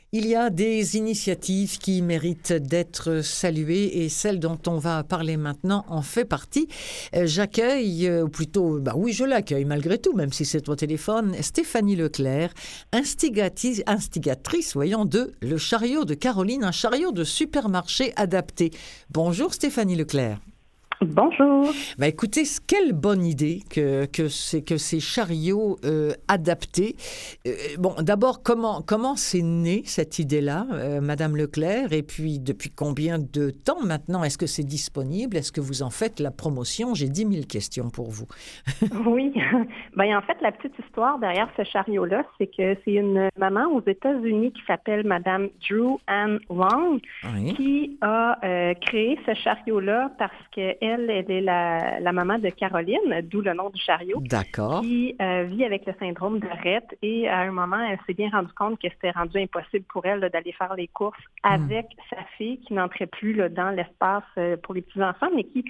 Il y a des initiatives qui méritent d'être saluées et celle dont on va parler maintenant en fait partie. J'accueille, ou plutôt, oui, je l'accueille malgré tout, même si c'est au téléphone, Stéphanie Leclerc, instigatrice, voyons, de Le Chariot de Caroline, un chariot de supermarché adapté. Bonjour Stéphanie Leclerc. Bonjour. Écoutez, quelle bonne idée que ces chariots adaptés. D'abord, comment c'est né cette idée-là, Madame Leclerc, et puis depuis combien de temps maintenant est-ce que c'est disponible? Est-ce que vous en faites la promotion? J'ai 10 000 questions pour vous. Oui. En fait, la petite histoire derrière ce chariot-là, c'est que c'est une maman aux États-Unis qui s'appelle Madame Drew Ann Long, Oui. qui a créé ce chariot-là parce qu'elle est la maman de Caroline, d'où le nom du chariot. D'accord. Qui vit avec le syndrome de Rett et à un moment, elle s'est bien rendue compte que c'était rendu impossible pour elle d'aller faire les courses avec sa fille qui n'entrait plus dans l'espace pour les petits-enfants, mais qui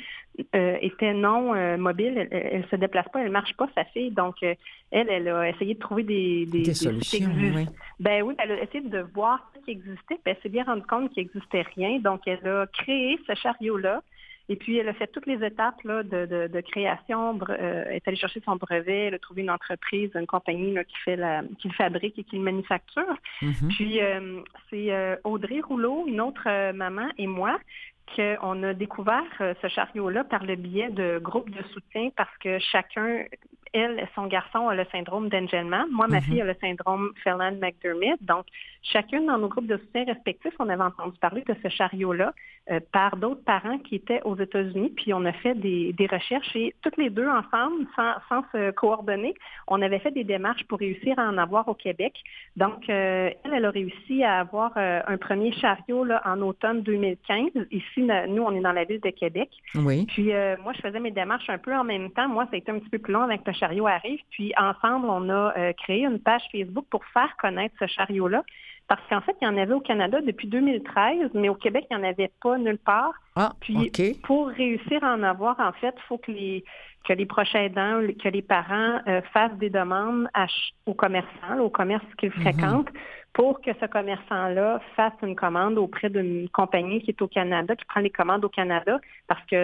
était non mobile. Elle se déplace pas, elle marche pas, sa fille. Donc, elle a essayé de trouver des solutions. Oui. Oui, elle a essayé de voir ce qui existait, puis elle s'est bien rendue compte qu'il n'existait rien. Donc, elle a créé ce chariot-là. Et puis, elle a fait toutes les étapes là, de création. Elle est allée chercher son brevet. Elle a trouvé une entreprise, une compagnie là, qui le fabrique et qui le manufacture. Mm-hmm. Puis, c'est Audrey Rouleau, une autre maman, et moi, qu'on a découvert ce chariot-là par le biais de groupes de soutien parce que chacun, elle, son garçon a le syndrome d'Angelman. Moi, ma fille a le syndrome Phelan-McDermid. Donc, chacune dans nos groupes de soutien respectifs, on avait entendu parler de ce chariot-là par d'autres parents qui étaient aux États-Unis. Puis, on a fait des recherches et toutes les deux ensemble, sans se coordonner, on avait fait des démarches pour réussir à en avoir au Québec. Donc, elle a réussi à avoir un premier chariot là, en automne 2015. Ici, nous, on est dans la ville de Québec. Oui. Puis, moi, je faisais mes démarches un peu en même temps. Moi, ça a été un petit peu plus long avec que le chariot arrive. Puis, ensemble, on a créé une page Facebook pour faire connaître ce chariot-là. Parce qu'en fait, il y en avait au Canada depuis 2013, mais au Québec, il n'y en avait pas nulle part. Puis, pour réussir à en avoir, en fait, il faut que les proches aidants, que les parents fassent des demandes aux commerçants, au commerce qu'ils fréquentent, pour que ce commerçant-là fasse une commande auprès d'une compagnie qui est au Canada, qui prend les commandes au Canada, parce que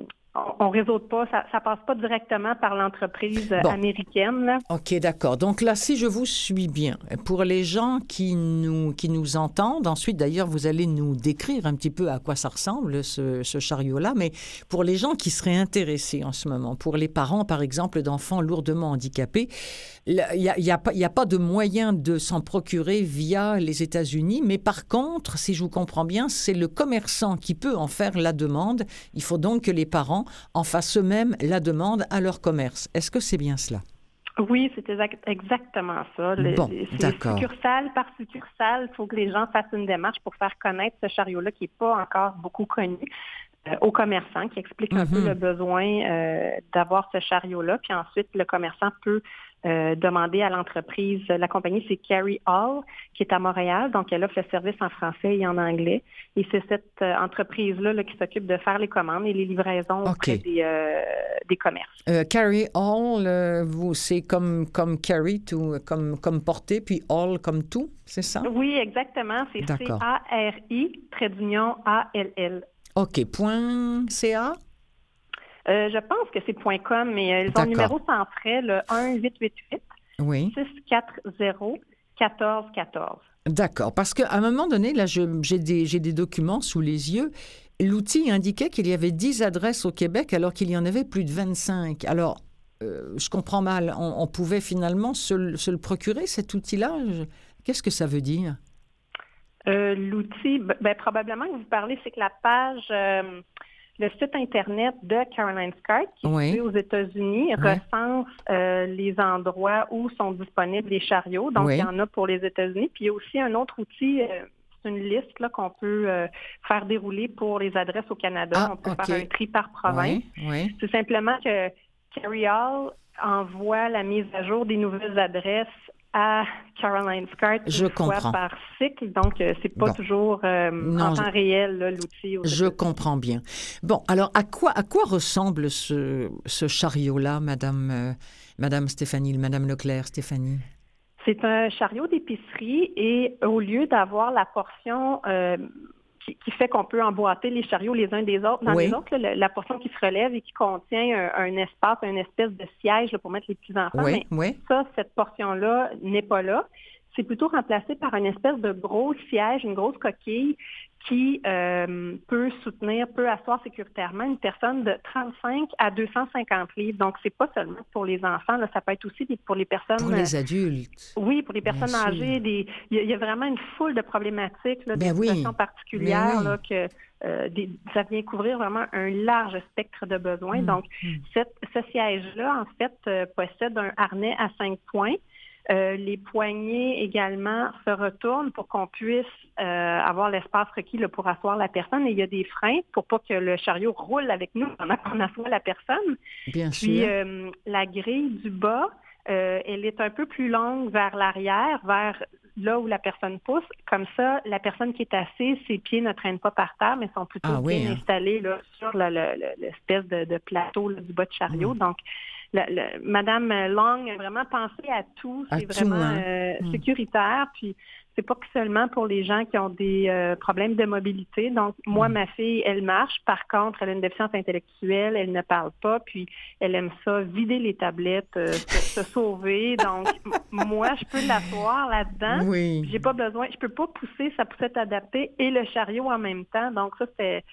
on réseaute pas, ça passe pas directement par l'entreprise américaine. Là. OK, d'accord. Donc là, si je vous suis bien, pour les gens qui nous entendent, ensuite d'ailleurs, vous allez nous décrire un petit peu à quoi ça ressemble, ce chariot-là, mais pour les gens qui seraient intéressés en ce moment, pour les parents, par exemple, d'enfants lourdement handicapés, il y a pas de moyen de s'en procurer via les États-Unis, mais par contre, si je vous comprends bien, c'est le commerçant qui peut en faire la demande. Il faut donc que les parents en fassent eux-mêmes la demande à leur commerce. Est-ce que c'est bien cela? Oui, c'est exactement ça. D'accord. Succursale par succursale, il faut que les gens fassent une démarche pour faire connaître ce chariot-là qui n'est pas encore beaucoup connu aux commerçants, qui explique un peu le besoin d'avoir ce chariot-là. Puis ensuite, le commerçant peut demander à l'entreprise. La compagnie, c'est Carry All, qui est à Montréal. Donc, elle offre le service en français et en anglais. Et c'est cette entreprise-là là, qui s'occupe de faire les commandes et les livraisons auprès des commerces. Carry All, c'est comme carry, comme porter, puis all comme tout, c'est ça? Oui, exactement. C'est C-A-R-I, _A-L-L. OK. .ca? Je pense que c'est .com, mais ils ont le numéro sans frais, le 1-888-640-1414. D'accord, parce qu'à un moment donné, là, j'ai des documents sous les yeux. L'outil indiquait qu'il y avait 10 adresses au Québec alors qu'il y en avait plus de 25. Alors, je comprends mal. On pouvait finalement se le procurer, cet outil-là? Qu'est-ce que ça veut dire? L'outil, probablement que vous parlez, c'est que la page... le site Internet de Caroline Scott, qui est situé aux États-Unis, recense les endroits où sont disponibles les chariots. Donc, il y en a pour les États-Unis. Puis, il y a aussi un autre outil, c'est une liste là, qu'on peut faire dérouler pour les adresses au Canada. On peut faire un tri par province. C'est simplement que Carry All envoie la mise à jour des nouvelles adresses à Caroline Scott une fois par cycle. Donc, c'est pas toujours en temps réel là, l'outil. Je comprends bien. Bon, alors à quoi ressemble ce chariot-là, Madame Stéphanie, Madame Leclerc, Stéphanie? C'est un chariot d'épicerie et au lieu d'avoir la portion qui fait qu'on peut emboîter les chariots les uns des autres dans les autres, là, la portion qui se relève et qui contient un espace, une espèce de siège là, pour mettre les petits-enfants, mais ça, cette portion-là n'est pas là. C'est plutôt remplacé par une espèce de gros siège, une grosse coquille qui peut asseoir sécuritairement une personne de 35 à 250 livres. Donc, c'est pas seulement pour les enfants, là, ça peut être aussi pour les personnes... Pour les adultes. Oui, pour les personnes âgées. Il y a vraiment une foule de problématiques, là, des situations particulières là, que ça vient couvrir vraiment un large spectre de besoins. Donc, ce siège-là, en fait, possède un harnais à 5 points. Les poignées également se retournent pour qu'on puisse avoir l'espace requis là, pour asseoir la personne. Et il y a des freins pour pas que le chariot roule avec nous pendant qu'on assoit la personne. Bien Puis, sûr. la grille du bas, elle est un peu plus longue vers l'arrière, vers là où la personne pousse. Comme ça, la personne qui est assise, ses pieds ne traînent pas par terre, mais sont plutôt bien installés là, sur l'espèce de plateau là, du bas de chariot. Donc, Madame Long a vraiment pensé à tout. C'est vraiment sécuritaire. Puis, c'est pas que seulement pour les gens qui ont des problèmes de mobilité. Donc, moi, ma fille, elle marche. Par contre, elle a une déficience intellectuelle. Elle ne parle pas. Puis, elle aime ça, vider les tablettes, se sauver. Donc, moi, je peux l'asseoir là-dedans. Oui. J'ai pas besoin. Je peux pas pousser sa poussette adaptée et le chariot en même temps. Donc, ça, c'est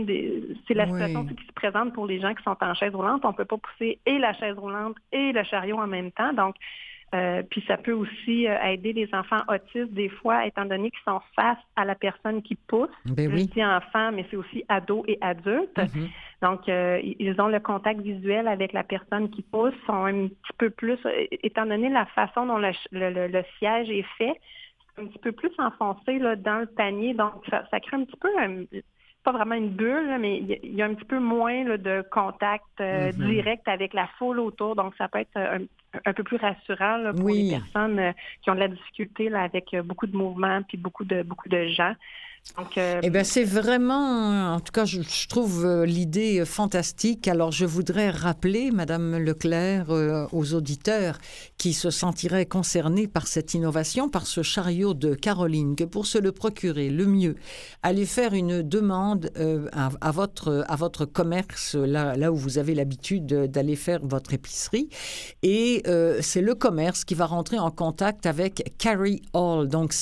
la situation qui se présente pour les gens qui sont en chaise roulante. On ne peut pas pousser et la chaise roulante et le chariot en même temps. Donc, puis ça peut aussi aider les enfants autistes des fois, étant donné qu'ils sont face à la personne qui pousse. Je dis enfants, mais c'est aussi ados et adultes. Donc, ils ont le contact visuel avec la personne qui pousse, sont un petit peu plus, étant donné la façon dont le siège est fait, un petit peu plus enfoncé là, dans le panier. Donc, ça crée un petit peu... pas vraiment une bulle, là, mais il y a un petit peu moins là, de contact direct avec la foule autour. Donc, ça peut être un peu plus rassurant là, pour les personnes qui ont de la difficulté là, avec beaucoup de mouvements puis beaucoup de gens. Donc, c'est vraiment, en tout cas, je trouve l'idée fantastique. Alors, je voudrais rappeler, Madame Leclerc, aux auditeurs qui se sentiraient concernés par cette innovation, par ce chariot de Caroline, que pour se le procurer, le mieux, allez faire une demande à votre commerce, là où vous avez l'habitude d'aller faire votre épicerie. Et c'est le commerce qui va rentrer en contact avec Carry All, donc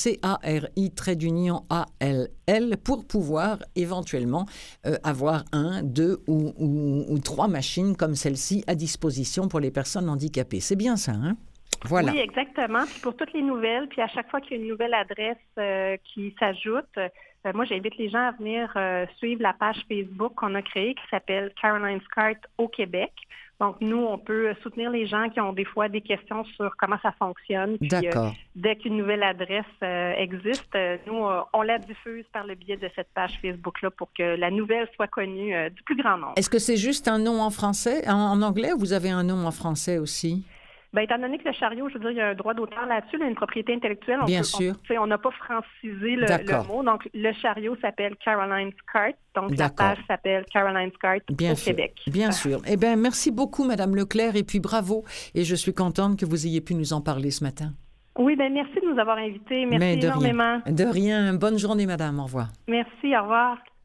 CARI-ALL, pour pouvoir éventuellement avoir 1, 2 ou 3 machines comme celle-ci à disposition pour les personnes handicapées. C'est bien ça, hein? Voilà. Oui, exactement. Puis pour toutes les nouvelles, puis à chaque fois qu'il y a une nouvelle adresse qui s'ajoute, moi, j'invite les gens à venir suivre la page Facebook qu'on a créée qui s'appelle Caroline's Cart au Québec. Donc, nous, on peut soutenir les gens qui ont des fois des questions sur comment ça fonctionne. Puis, dès qu'une nouvelle adresse existe, nous, on la diffuse par le biais de cette page Facebook-là pour que la nouvelle soit connue du plus grand nombre. Est-ce que c'est juste un nom en français, en anglais, ou vous avez un nom en français aussi? Bien, étant donné que le chariot, je veux dire, il y a un droit d'auteur là-dessus, il y a une propriété intellectuelle. Bien sûr. On n'a pas francisé le mot. Donc, le chariot s'appelle Caroline's Cart. Donc, la page s'appelle Caroline's Cart au Québec. Bien sûr. Eh bien, merci beaucoup, Madame Leclerc, et puis bravo. Et je suis contente que vous ayez pu nous en parler ce matin. Oui, bien, merci de nous avoir invités. Merci énormément. De rien. Bonne journée, madame. Au revoir. Merci, au revoir.